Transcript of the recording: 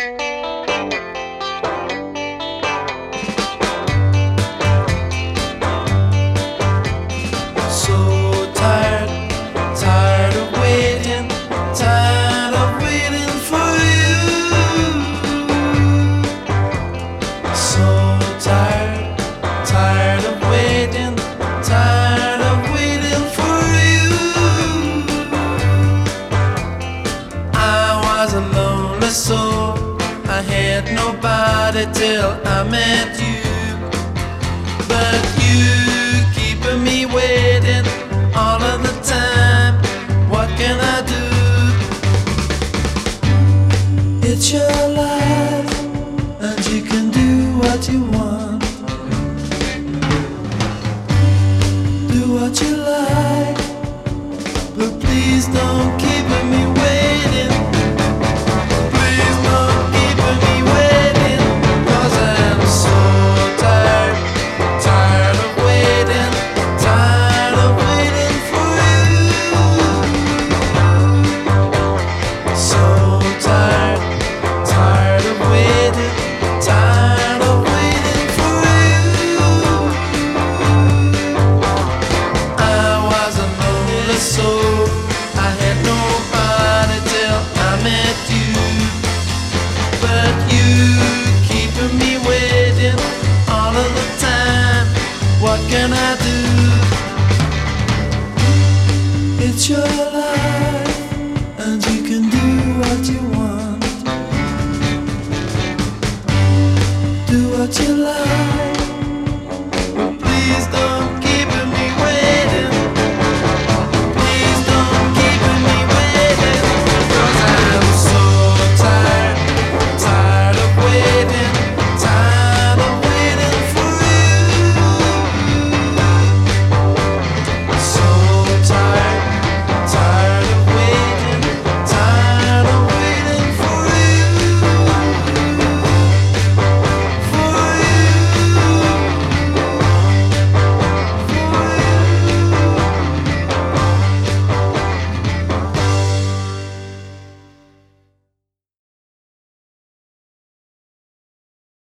So tired, tired of waiting, tired of waiting for you. So tired, tired of waiting, tired of waiting for you. I was a lonely soul, I had nobody till I met you. But you keeping me waiting all of the time. What can I do? It's your life, and you can do what you want. Do what you like, but please don't keep me waiting. Please don't keep me waiting, 'cause I'm so tired, tired of waiting, tired of waiting for you. So tired, tired of waiting, tired of waiting for you. I was a lonely soul, I had nobody till I met you. But you keeping me waiting all of the time. What can I do? It's your life, and you can do what you want. Do what you like.